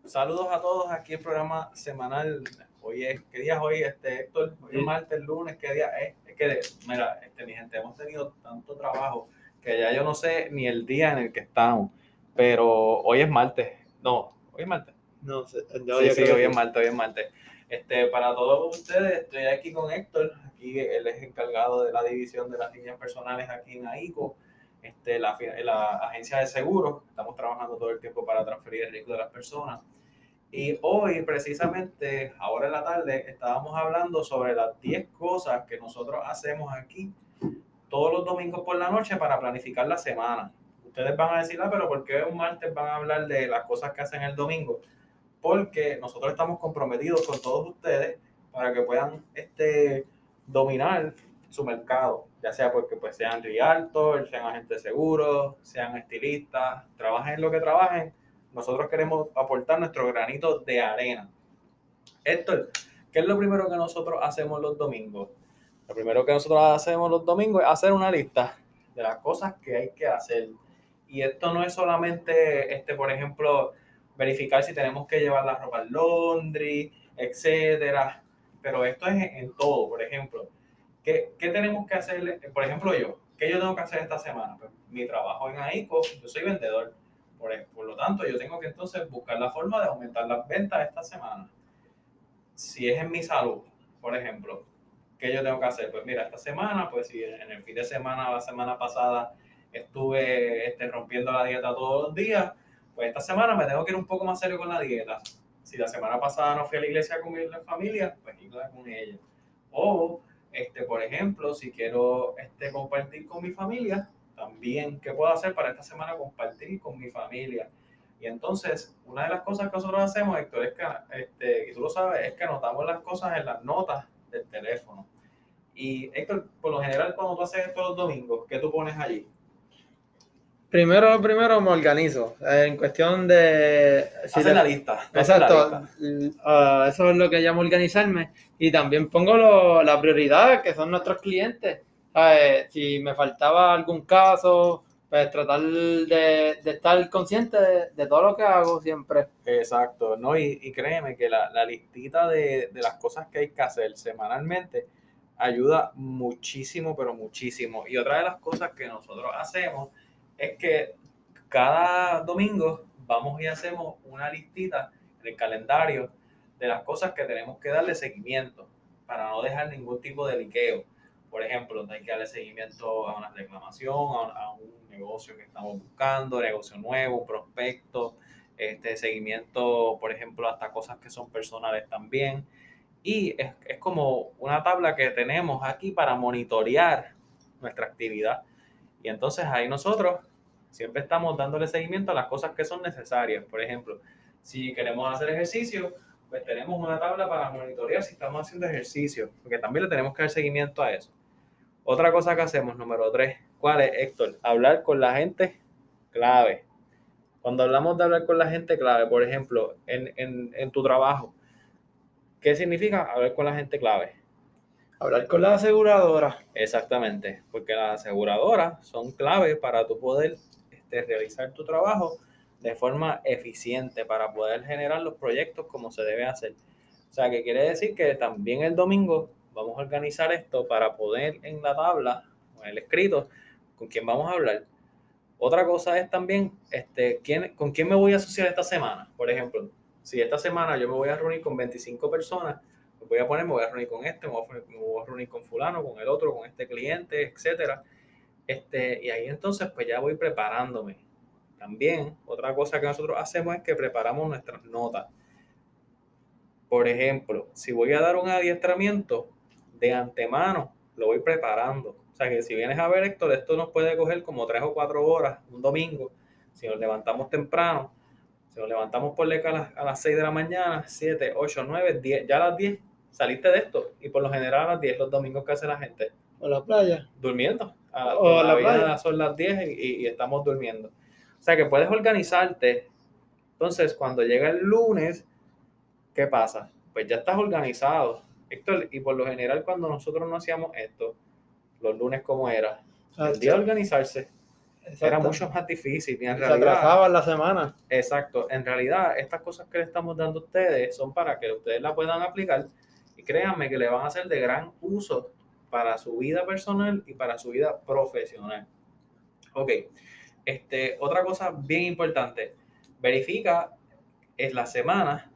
Saludos a todos aquí el programa semanal. Hoy es, ¿qué día es hoy, Héctor? Hoy es martes, lunes, ¿qué día es? Es que, mira, mi gente, hemos tenido tanto trabajo que ya yo no sé ni el día en el que estamos, pero hoy es martes. No, hoy es martes. No sé, no, Sí, yo sí, creo hoy es que martes, hoy es martes. Para todos ustedes, estoy aquí con Héctor. Aquí él es encargado de la división de las líneas personales aquí en AICO, la agencia de seguros. Estamos trabajando todo el tiempo para transferir el riesgo de las personas. Y hoy, precisamente, ahora en la tarde, estábamos hablando sobre las 10 cosas que nosotros hacemos aquí todos los domingos por la noche para planificar la semana. Ustedes van a decir, pero ¿por qué un martes van a hablar de las cosas que hacen el domingo? Porque nosotros estamos comprometidos con todos ustedes para que puedan dominar su mercado, ya sea porque pues, sean realtors, sean agentes de seguros, sean estilistas, trabajen en lo que trabajen. Nosotros queremos aportar nuestro granito de arena. Héctor, ¿qué es lo primero que nosotros hacemos los domingos? Lo primero que nosotros hacemos los domingos es hacer una lista de las cosas que hay que hacer. Y esto no es solamente, por ejemplo, verificar si tenemos que llevar la ropa al laundry, etcétera. Pero esto es en todo. Por ejemplo, ¿qué tenemos que hacer? Por ejemplo, ¿qué yo tengo que hacer esta semana? Pues, mi trabajo en AICO, yo soy vendedor. Por lo tanto, yo tengo que entonces buscar la forma de aumentar las ventas esta semana. Si es en mi salud, por ejemplo, ¿qué yo tengo que hacer? Pues mira, esta semana, pues si en el fin de semana, la semana pasada, estuve rompiendo la dieta todos los días, pues esta semana me tengo que ir un poco más serio con la dieta. Si la semana pasada no fui a la iglesia con mi familia, pues ir con ella. O, por ejemplo, si quiero compartir con mi familia, también, ¿qué puedo hacer para esta semana compartir con mi familia? Y entonces, una de las cosas que nosotros hacemos, Héctor, es que, y tú lo sabes, es que anotamos las cosas en las notas del teléfono. Y Héctor, por lo general, cuando tú haces esto los domingos, ¿qué tú pones allí? primero me organizo. En cuestión de... Haces la lista, tú haces la Exacto. lista. Eso es lo que llamo organizarme. Y también pongo la prioridad, que son nuestros clientes. Si me faltaba algún caso, pues tratar de estar consciente de todo lo que hago siempre. Exacto, ¿no? Y créeme que la listita de las cosas que hay que hacer semanalmente ayuda muchísimo, pero muchísimo. Y otra de las cosas que nosotros hacemos es que cada domingo vamos y hacemos una listita en el calendario de las cosas que tenemos que darle seguimiento para no dejar ningún tipo de liqueo. Por ejemplo, hay que darle seguimiento a una reclamación, a un negocio que estamos buscando, negocio nuevo, prospecto, seguimiento, por ejemplo, hasta cosas que son personales también. Y es como una tabla que tenemos aquí para monitorear nuestra actividad. Y entonces ahí nosotros siempre estamos dándole seguimiento a las cosas que son necesarias. Por ejemplo, si queremos hacer ejercicio, pues tenemos una tabla para monitorear si estamos haciendo ejercicio, porque también le tenemos que dar seguimiento a eso. Otra cosa que hacemos, número 3, ¿cuál es, Héctor? Hablar con la gente clave. Cuando hablamos de hablar con la gente clave, por ejemplo, en tu trabajo, ¿qué significa hablar con la gente clave? Hablar con la aseguradora. Exactamente, porque las aseguradoras son clave para tu poder realizar tu trabajo de forma eficiente, para poder generar los proyectos como se debe hacer. O sea, que quiere decir que también el domingo vamos a organizar esto para poder en la tabla, o en el escrito, con quién vamos a hablar. Otra cosa es también con quién me voy a asociar esta semana. Por ejemplo, si esta semana yo me voy a reunir con 25 personas, me voy a reunir con me voy a reunir con fulano, con el otro, con este cliente, etcétera. Y ahí entonces pues ya voy preparándome. También otra cosa que nosotros hacemos es que preparamos nuestras notas. Por ejemplo, si voy a dar un adiestramiento de antemano, lo voy preparando. O sea que si vienes a ver, Héctor, esto nos puede coger como 3 o 4 horas un domingo. Si nos levantamos temprano, si nos levantamos por a las 6 de la mañana, 7, 8, 9, 10, ya a las 10 saliste de esto. Y por lo general a las 10 los domingos que hace la gente. O la playa. Durmiendo. O la Todavía playa. son las 10 y estamos durmiendo. O sea que puedes organizarte. Entonces, cuando llega el lunes, ¿qué pasa? Pues ya estás organizado, Héctor, y por lo general cuando nosotros no hacíamos esto, los lunes como era, el día de organizarse. era Exacto. mucho más difícil. Y en Se realidad, atrasaban la semana. exacto, en realidad estas cosas que le estamos dando a ustedes son para que ustedes la puedan aplicar y créanme que le van a ser de gran uso para su vida personal y para su vida profesional. Ok, otra cosa bien importante, verifica en la semana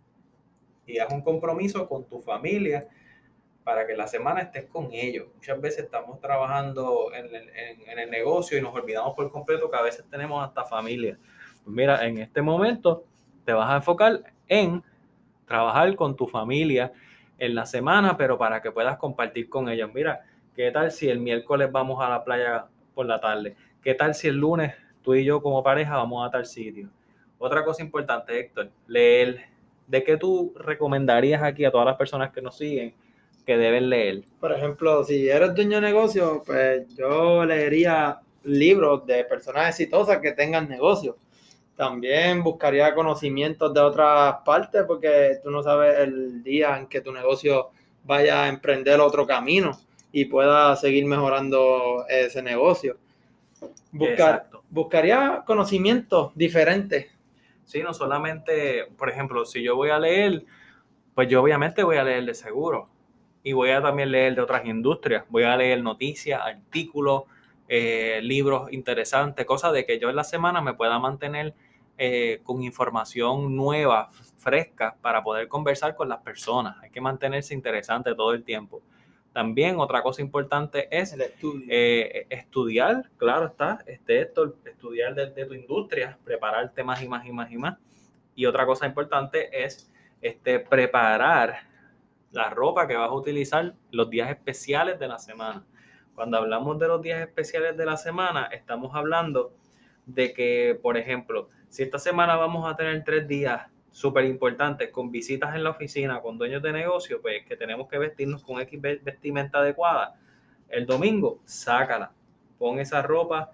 y haz un compromiso con tu familia para que la semana estés con ellos. Muchas veces estamos trabajando en el negocio y nos olvidamos por completo que a veces tenemos hasta familia. Pues mira, en este momento te vas a enfocar en trabajar con tu familia en la semana, pero para que puedas compartir con ellos. Mira, ¿qué tal si el miércoles vamos a la playa por la tarde? ¿Qué tal si el lunes tú y yo como pareja vamos a tal sitio? Otra cosa importante, Héctor, leer. ¿De qué tú recomendarías aquí a todas las personas que nos siguen que deben leer? Por ejemplo, si eres dueño de negocio, pues yo leería libros de personas exitosas que tengan negocios. También buscaría conocimientos de otras partes porque tú no sabes el día en que tu negocio vaya a emprender otro camino y pueda seguir mejorando ese negocio. Exacto. Buscaría conocimientos diferentes. Sí, no solamente, por ejemplo, si yo voy a leer, pues yo obviamente voy a leer de seguro y voy a también leer de otras industrias. Voy a leer noticias, artículos, libros interesantes, cosas de que yo en la semana me pueda mantener con información nueva, fresca, para poder conversar con las personas. Hay que mantenerse interesante todo el tiempo. También otra cosa importante es El estudio. estudiar, claro está, estudiar de tu industria, prepararte más y más y más y más. Y otra cosa importante es preparar la ropa que vas a utilizar los días especiales de la semana. Cuando hablamos de los días especiales de la semana, estamos hablando de que, por ejemplo, si esta semana vamos a tener 3 días súper importantes con visitas en la oficina, con dueños de negocio, pues que tenemos que vestirnos con X vestimenta adecuada, el domingo, sácala, pon esa ropa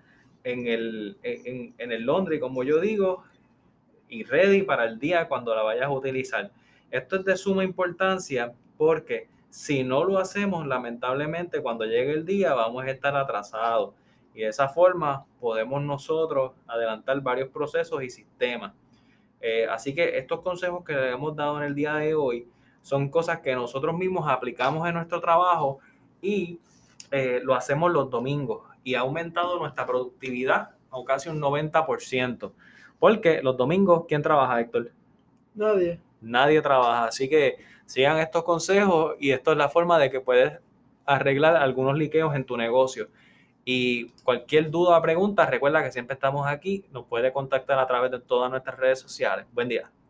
en el laundry, como yo digo, y ready para el día cuando la vayas a utilizar. Esto es de suma importancia porque si no lo hacemos, lamentablemente cuando llegue el día vamos a estar atrasados y de esa forma podemos nosotros adelantar varios procesos y sistemas. Así que estos consejos que le hemos dado en el día de hoy son cosas que nosotros mismos aplicamos en nuestro trabajo y lo hacemos los domingos y ha aumentado nuestra productividad a casi un 90%. Porque los domingos, ¿quién trabaja, Héctor? Nadie. Nadie trabaja. Así que sigan estos consejos y esto es la forma de que puedes arreglar algunos liqueos en tu negocio. Y cualquier duda o pregunta, recuerda que siempre estamos aquí. Nos puede contactar a través de todas nuestras redes sociales. Buen día.